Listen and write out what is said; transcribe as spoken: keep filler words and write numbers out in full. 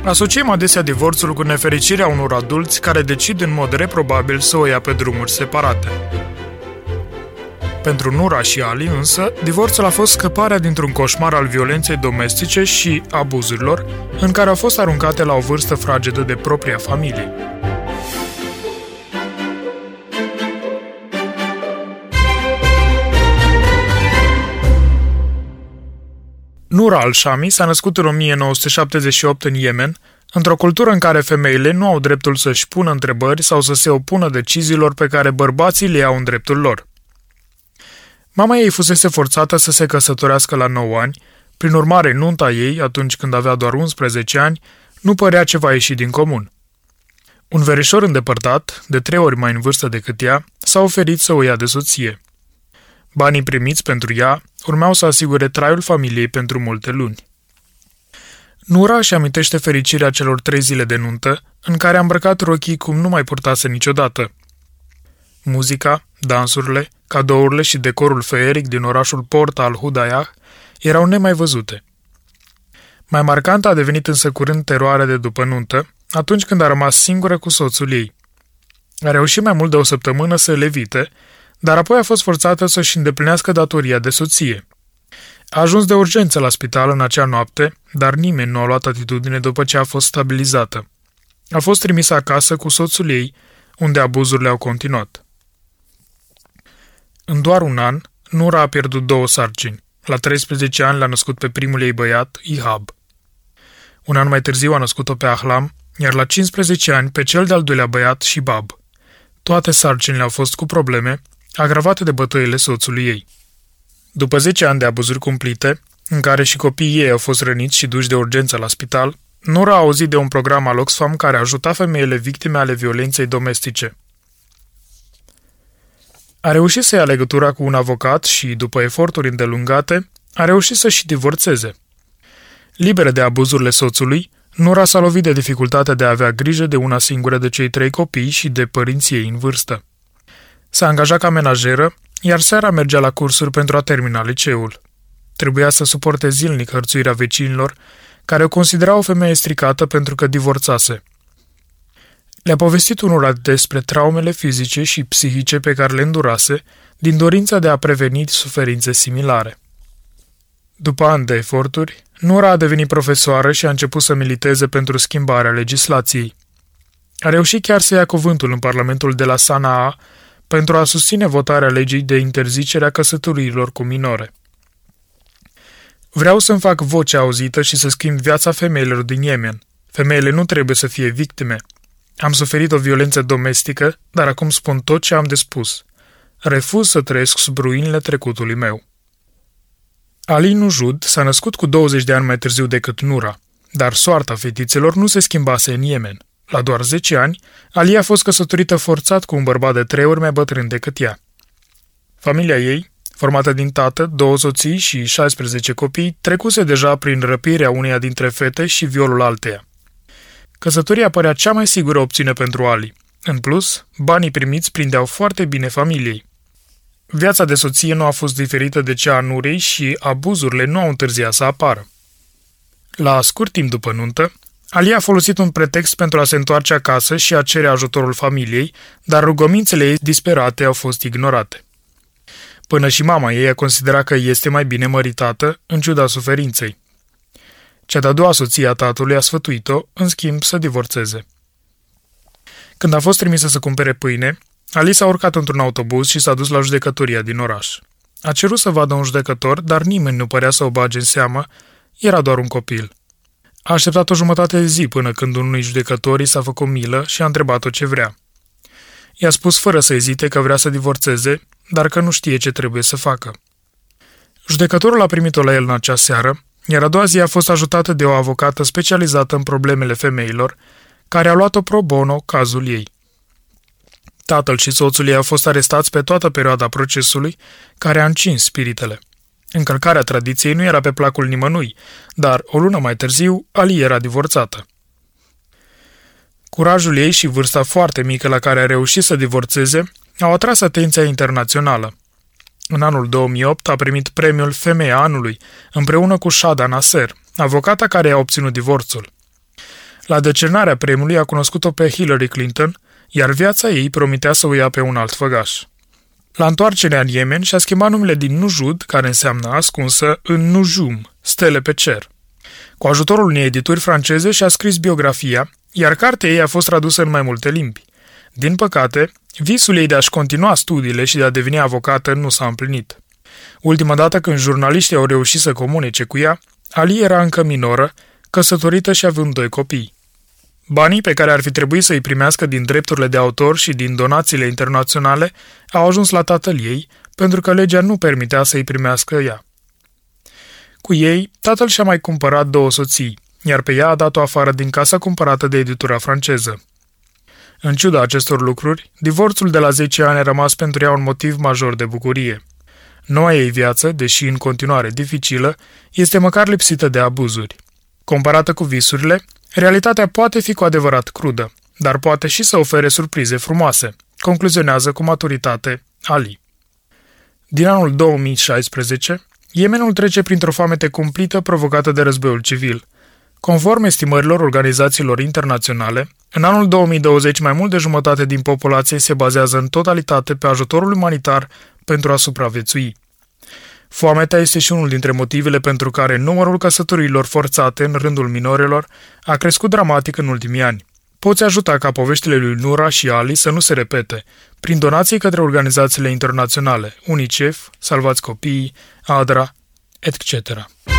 Asociem adesea divorțul cu nefericirea unor adulți care decid în mod reprobabil să o ia pe drumuri separate. Pentru Nura și Ali, însă, divorțul a fost scăparea dintr-un coșmar al violenței domestice și abuzurilor în care au fost aruncate la o vârstă fragedă de propria familie. Nura al-Shami s-a născut în o mie nouă sute șaptezeci și opt în Yemen, într-o cultură în care femeile nu au dreptul să-și pună întrebări sau să se opună deciziilor pe care bărbații le iau în dreptul lor. Mama ei fusese forțată să se căsătorească la nouă ani, prin urmare nunta ei, atunci când avea doar unsprezece ani, nu părea ceva ieșit din comun. Un verișor îndepărtat, de trei ori mai în vârstă decât ea, s-a oferit să o ia de soție. Banii primiți pentru ea urmeau să asigure traiul familiei pentru multe luni. Nura își amintește fericirea celor trei zile de nuntă, în care a îmbrăcat rochii cum nu mai purtase niciodată. Muzica, dansurile, cadourile și decorul feeric din orașul Port al Hudayah erau nemai văzute. Mai marcantă a devenit însă curând teroarea de după nuntă, atunci când a rămas singură cu soțul ei. A reușit mai mult de o săptămână să îl evite, dar apoi a fost forțată să-și îndeplinească datoria de soție. A ajuns de urgență la spital în acea noapte, dar nimeni nu a luat atitudine după ce a fost stabilizată. A fost trimisă acasă cu soțul ei, unde abuzurile au continuat. În doar un an, Nura a pierdut două sarcini. La treisprezece ani l-a născut pe primul ei băiat, Ihab. Un an mai târziu a născut-o pe Ahlam, iar la cincisprezece ani pe cel de-al doilea băiat, Shibab. Toate sarcinile au fost cu probleme, agravate de bătăile soțului ei. După zece ani de abuzuri cumplite, în care și copiii ei au fost răniți și duși de urgență la spital, Nura a auzit de un program al Oxfam care ajuta femeile victime ale violenței domestice. A reușit să ia legătura cu un avocat și, după eforturi îndelungate, a reușit să și divorțeze. Liberă de abuzurile soțului, Nura s-a lovit de dificultatea de a avea grijă de una singură de cei trei copii și de părinții ei în vârstă. S-a angajat ca menajeră, iar seara mergea la cursuri pentru a termina liceul. Trebuia să suporte zilnic hărțuirea vecinilor, care o considerau o femeie stricată pentru că divorțase. Le-a povestit unora despre traumele fizice și psihice pe care le îndurase, din dorința de a preveni suferințe similare. După ani de eforturi, Nura a devenit profesoară și a început să militeze pentru schimbarea legislației. A reușit chiar să ia cuvântul în Parlamentul de la Sanaa pentru a susține votarea legii de interzicere a căsătoriilor cu minore. Vreau să-mi fac vocea auzită și să schimb viața femeilor din Yemen. Femeile nu trebuie să fie victime. Am suferit o violență domestică, dar acum spun tot ce am de spus. Refuz să trăiesc sub ruinile trecutului meu. Ali Nujud s-a născut cu douăzeci de ani mai târziu decât Nura, dar soarta fetițelor nu se schimbase în Yemen. La doar zece ani, Ali a fost căsătorită forțat cu un bărbat de trei ori mai bătrân decât ea. Familia ei, formată din tată, două soții și șaisprezece copii, trecuse deja prin răpirea uneia dintre fete și violul alteia. Căsătoria părea cea mai sigură opțiune pentru Ali. În plus, banii primiți prindeau foarte bine familiei. Viața de soție nu a fost diferită de cea a Nurei și abuzurile nu au întârziat să apară. La scurt timp după nuntă, Ali a folosit un pretext pentru a se întoarce acasă și a cere ajutorul familiei, dar rugămințele ei disperate au fost ignorate. Până și mama ei a considerat că este mai bine măritată, în ciuda suferinței. Cea de-a doua soție a tatălui a sfătuit-o, în schimb, să divorțeze. Când a fost trimisă să cumpere pâine, Ali s-a urcat într-un autobuz și s-a dus la judecătoria din oraș. A cerut să vadă un judecător, dar nimeni nu părea să o bage în seamă, era doar un copil. A așteptat o jumătate de zi până când unui judecătorii s-a făcut milă și a întrebat-o ce vrea. I-a spus fără să ezite că vrea să divorțeze, dar că nu știe ce trebuie să facă. Judecătorul a primit-o la el în acea seară, iar a doua zi a fost ajutată de o avocată specializată în problemele femeilor, care a luat-o pro bono cazul ei. Tatăl și soțul ei au fost arestați pe toată perioada procesului, care a încins spiritele. Încălcarea tradiției nu era pe placul nimănui, dar o lună mai târziu, Ali era divorțată. Curajul ei și vârsta foarte mică la care a reușit să divorțeze au atras atenția internațională. În anul două mii opt a primit premiul Femeia Anului, împreună cu Shada Nasser, avocata care a obținut divorțul. La decernarea premiului a cunoscut-o pe Hillary Clinton, iar viața ei promitea să o ia pe un alt făgaș. La întoarcerea în Yemen și-a schimbat numele din Nujud, care înseamnă ascunsă, în Nujum, stele pe cer. Cu ajutorul unei edituri franceze și-a scris biografia, iar cartea ei a fost tradusă în mai multe limbi. Din păcate, visul ei de a-și continua studiile și de a deveni avocată nu s-a împlinit. Ultima dată când jurnaliștii au reușit să comunice cu ea, Ali era încă minoră, căsătorită și având doi copii. Banii pe care ar fi trebuit să îi primească din drepturile de autor și din donațiile internaționale au ajuns la tatăl ei, pentru că legea nu permitea să îi primească ea. Cu ei, tatăl și-a mai cumpărat două soții, iar pe ea a dat-o afară din casa cumpărată de editura franceză. În ciuda acestor lucruri, divorțul de la zece ani a rămas pentru ea un motiv major de bucurie. Noua ei viață, deși în continuare dificilă, este măcar lipsită de abuzuri. Comparată cu visurile, realitatea poate fi cu adevărat crudă, dar poate și să ofere surprize frumoase, concluzionează cu maturitate Ali. Din anul două mii șaisprezece, Yemenul trece printr-o foamete cumplită provocată de războiul civil. Conform estimărilor organizațiilor internaționale, în anul două mii douăzeci mai mult de jumătate din populație se bazează în totalitate pe ajutorul umanitar pentru a supraviețui. Foametea este și unul dintre motivele pentru care numărul căsătoriilor forțate în rândul minorilor a crescut dramatic în ultimii ani. Poți ajuta ca poveștile lui Nura și Ali să nu se repete, prin donații către organizațiile internaționale, UNICEF, Salvați Copiii, ADRA, et cetera.